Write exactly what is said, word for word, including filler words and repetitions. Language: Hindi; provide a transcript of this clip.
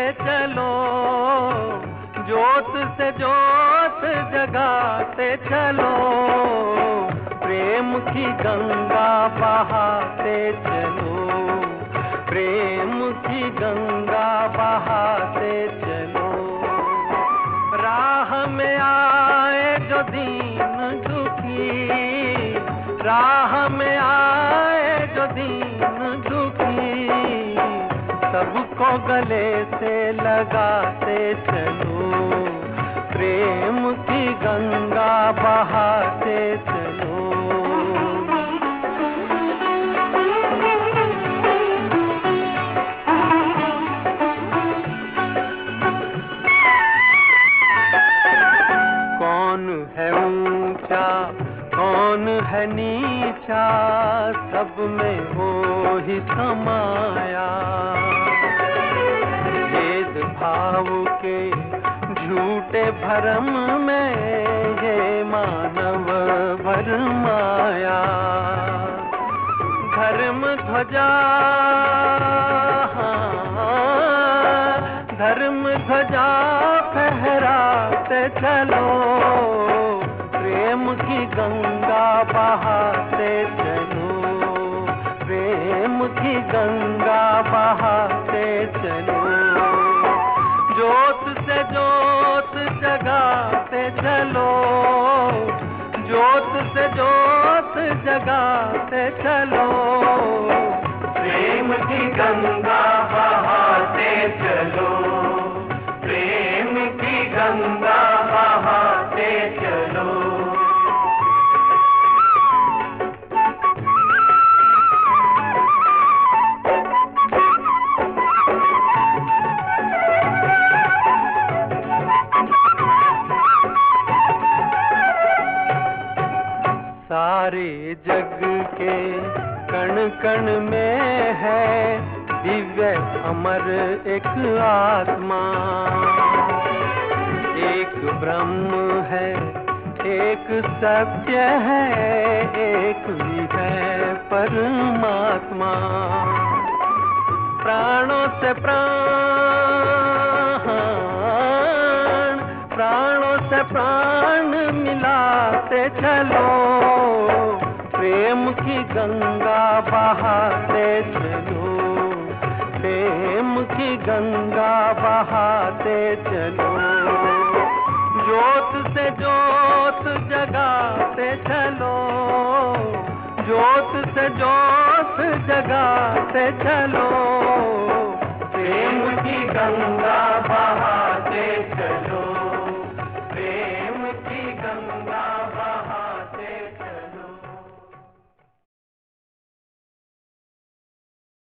चलो, ज्योत से ज्योत जगाते चलो, प्रेम की गंगा बहाते चलो, प्रेम की गंगा बहाते चलो। राह में आए जो दीन दुखी, राह में आए जो दीन दुखी, सबको गले से लगाते चलो, प्रेम की गंगा बहाते चलो। कौन है ऊंचा कौन है नीचा, सब में हो ही समाया, भेद भाव के झूठे भरम में ये मानव भरमाया। धर्म ध्वजा धर्म ध्वजा फहराते चलो, प्रेम की गंगा बहाते चलो, प्रेम की गंगा बहाते चलो। ज्योत से ज्योत जगाते चलो, ज्योत से ज्योत जगाते चलो, प्रेम की गंगा बहाते चलो, प्रेम की गंगा बहाते चलो। सारे जग के कण कण में है दिव्य अमर एक आत्मा, एक ब्रह्म है एक सत्य है, एक ही है परमात्मा। प्राणों से प्राण, प्राणों से प्राण मिलाते चलो, प्रेम की गंगा बहाते चलो, प्रेम की गंगा बहाते चलो। ज्योत से ज्योत जगाते चलो, ज्योत से ज्योत जगाते चलो, प्रेम की गंगा बहाते चलो।